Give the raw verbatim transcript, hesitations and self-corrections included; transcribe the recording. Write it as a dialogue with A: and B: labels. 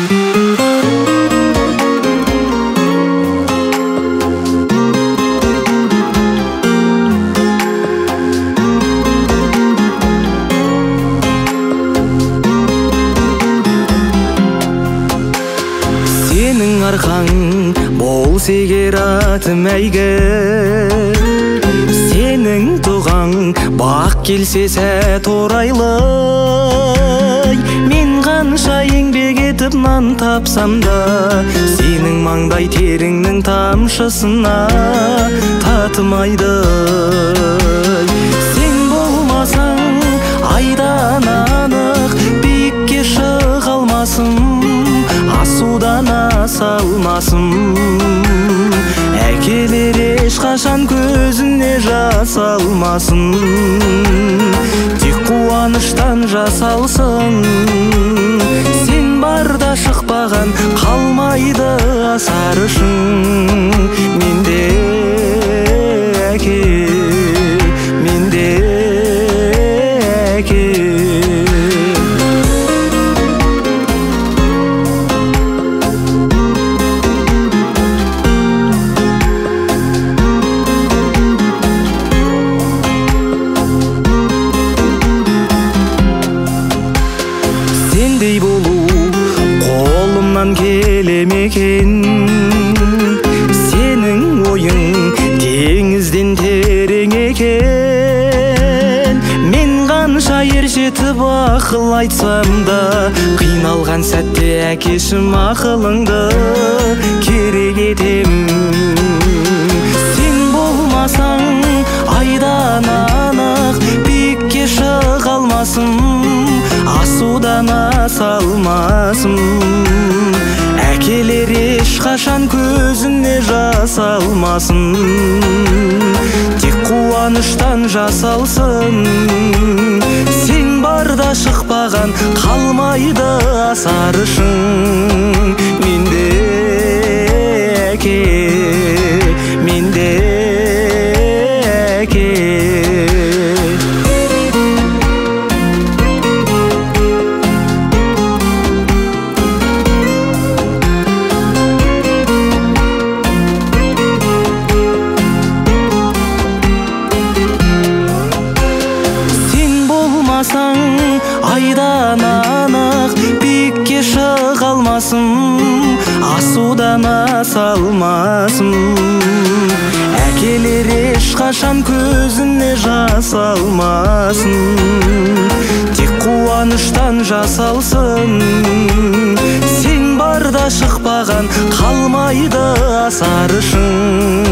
A: арқаң болса егер атым әйгер, сенің туған бақ келсе сәт орайлы. Мен қанша еңбек етіп нан тапсам да, сенің маңдай теріңнің тамшысына татымайды. Сен болмасаң айдан анық биікке шыға алмасым, асудан аса алмасым. Әкелер ешқашан көзіне жас алмасын, тек қуаныштан жасалсын. Сен барда шықпаған қалмайды асарышың. Менде әке, менде әке. Сендей болу қолымнан келемекен, сенің ойың теңізден терең екен. Мен қанша ержетіп ақыл айтсам да, қиналған сәтте әкешім ақылыңды керек етем. Сен болмасаң айдан анық биікке шыға алмасым, асудан аса алмасым. Әкелер ешқашан көзіне жас алмасын, тек қуаныштан жасалсын. Сен барда шықпаған қалмайды асарышың. Менде әке, менде әке. Айдан анық биікке шыға алмасым, асудан аса алмасым. Әкелер ешқашан көзіне жас алмасын, тек қуаныштан жасалсын. Сен барда шықпаған қалмайды асарышың.